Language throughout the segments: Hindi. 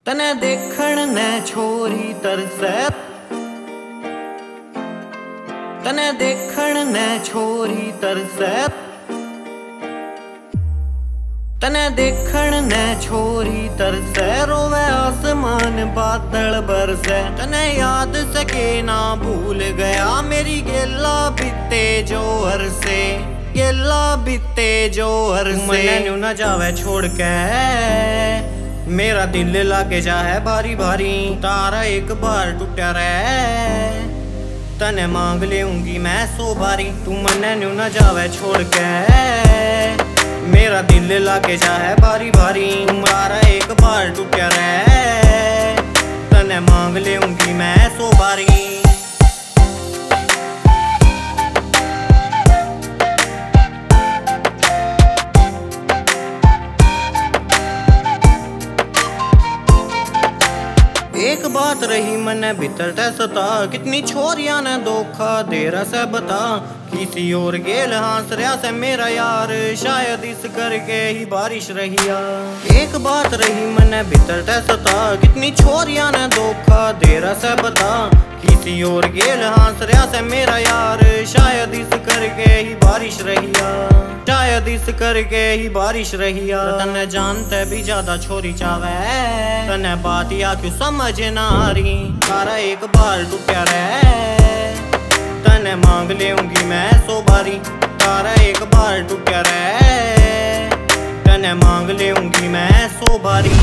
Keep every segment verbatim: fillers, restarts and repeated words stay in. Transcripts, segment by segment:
तने देखण ने छोरी तरसे, तने देखण ने छोरी तरसे, तने देखण ने छोरी तरसे। रोवे आसमान बादल बरसे, तने याद सके ना भूल गया मेरी गेला बीते जो हर से, गेला बीते जो हर से। मने न्यू न जावे छोड़ के, मेरा दिल लागे जाए भारी भारी। तारा एक बार टूटा रे, तने मांग लेऊंगी मैं सौ बारी। तू मने न्यू न जावे छोड़ के, मेरा दिल लागे जाए भारी भारी। तुम्हारा एक बार टूटा रे, तने मांग लेऊंगी मैं सौ बारी। एक बात रही मने भीतर ते सता, कितनी छोरियां ने धोखा दे रहा से बता। किसी और गेल हंस रहा से मेरा यार, शायद इस करके ही बारिश रहिया। एक बात रही मने भीतर ते सता, कितनी छोरियां ने धोखा दे रहा से बता। किसी और गेल हंस रहा से मेरा यार, शायद इस करके ही बारिश रहिया, शायद इस करके ही बारिश रहिया। तने जानते भी ज्यादा छोरी चावे, तने बात या क्यों समझ ना आ रही। तारा एक बार टूटा रे, तने मांग लेऊंगी मैं सौ बारी। तारा एक बार टूटा रे, तने मांग लेऊंगी मैं सौ बारी।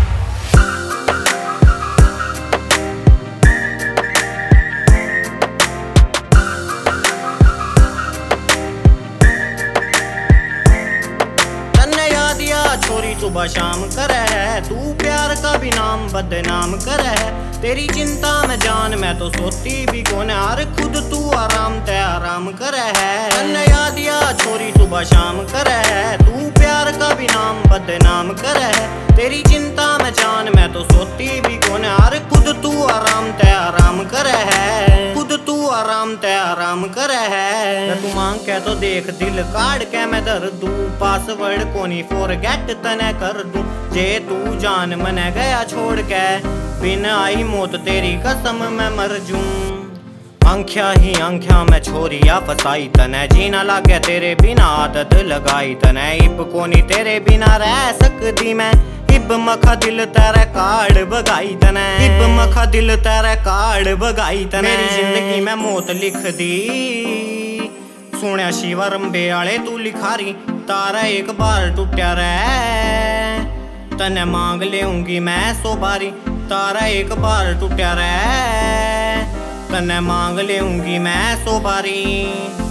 छोरी सुबह शाम करे है, तू प्यार का भी नाम बदनाम करे है। तेरी चिंता में जान मैं तो सोती भी कौन यार, खुद तू आराम ते आराम करे है। तन्ने याद या छोरी सुबह शाम करे है, तू प्यार का भी नाम बदनाम करे है। तेरी चिंता में जान मैं तो सोती भी कौन यार, खुद तू आराम ते आराम करे है, खुद तू आराम ते आराम करे है। तू मांग के तो देख दिल काट के मैं दर दूं, पासवर्ड कोनी फॉरगेट तने कर दूं। जे तू जान मने गया छोड़ के, बिन आई मौत तेरी कसम मैं मर जूं। आंख्या ही आंख्या में छोरिया फसाई, तने जीना लागे तेरे बिना आदत लगाई। तने इब कोनी तेरे बिना रह सकती मैं, इब मखा दिल तेरे कार्ड बगाई। तने इब मखा दिल तेरे कार्ड बगाई। तने मेरी जिंदगी में मौत लिख दी, सुनिया शिवा रंबे आले तू लिखारी। तारा एक बार टूटा रे, तने मांग लेऊंगी मैं सौ बारी। तारा एक बार टूटा रे, तने मांग लेऊंगी मैं सौ बारी।